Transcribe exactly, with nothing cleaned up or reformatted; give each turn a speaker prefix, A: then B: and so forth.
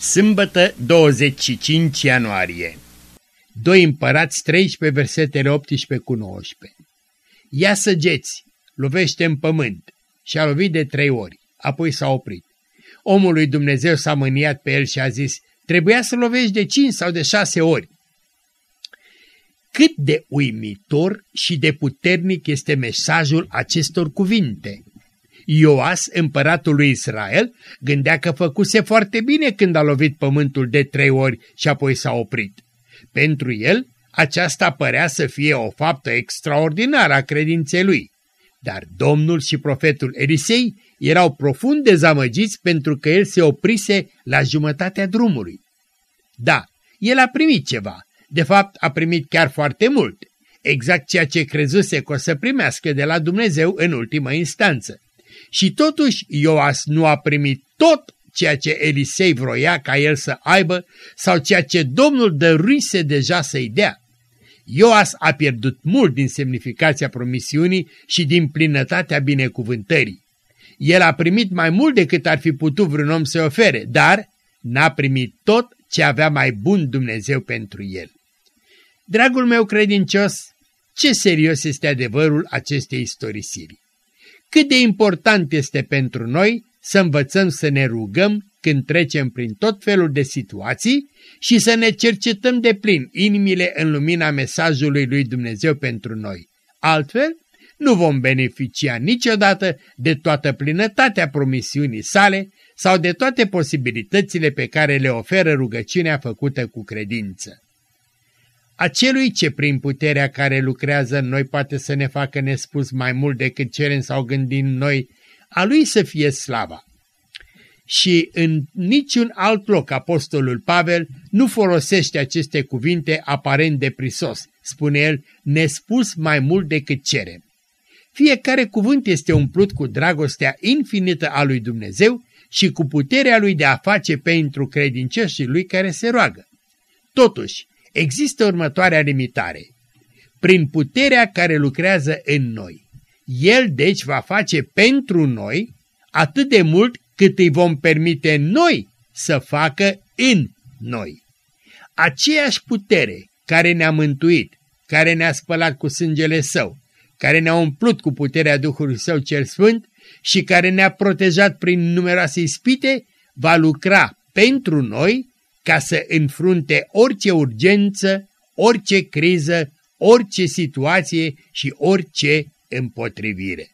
A: Sâmbătă, douăzeci și cinci ianuarie. doi Împărați treisprezece, versetele optsprezece cu nouăsprezece. Ia săgeți, lovește în pământ, și a lovit de trei ori, apoi s-a oprit. Omul lui Dumnezeu s-a mâniat pe el și a zis, trebuia să lovești de cinci sau de șase ori. Cât de uimitor și de puternic este mesajul acestor cuvinte! Ioas, împăratul lui Israel, gândea că făcuse foarte bine când a lovit pământul de trei ori și apoi s-a oprit. Pentru el, aceasta părea să fie o faptă extraordinară a credinței lui. Dar Domnul și profetul Elisei erau profund dezamăgiți pentru că el se oprise la jumătatea drumului. Da, el a primit ceva, de fapt a primit chiar foarte mult, exact ceea ce crezuse că o să primească de la Dumnezeu în ultimă instanță. Și totuși Ioas nu a primit tot ceea ce Elisei vroia ca el să aibă sau ceea ce Domnul dăruise deja să-i dea. Ioas a pierdut mult din semnificația promisiunii și din plinătatea binecuvântării. El a primit mai mult decât ar fi putut vreun om să ofere, dar n-a primit tot ce avea mai bun Dumnezeu pentru el. Dragul meu credincios, ce serios este adevărul acestei istorisiri! Cât de important este pentru noi să învățăm să ne rugăm când trecem prin tot felul de situații și să ne cercetăm de plin inimile în lumina mesajului lui Dumnezeu pentru noi. Altfel, nu vom beneficia niciodată de toată plinătatea promisiunii sale sau de toate posibilitățile pe care le oferă rugăciunea făcută cu credință. Acelui ce prin puterea care lucrează în noi poate să ne facă nespus mai mult decât cerem sau gândim noi, a lui să fie slava. Și în niciun alt loc apostolul Pavel nu folosește aceste cuvinte aparent de prisos, spune el, nespus mai mult decât cerem. Fiecare cuvânt este umplut cu dragostea infinită a lui Dumnezeu și cu puterea lui de a face pentru credincioșii lui care se roagă. Totuși, există următoarea limitare. Prin puterea care lucrează în noi. El deci va face pentru noi atât de mult cât îi vom permite noi să facă în noi. Aceeași putere care ne-a mântuit, care ne-a spălat cu sângele Său, care ne-a umplut cu puterea Duhului Său cel Sfânt și care ne-a protejat prin numeroase ispite, va lucra pentru noi ca să înfrunte orice urgență, orice criză, orice situație și orice împotrivire.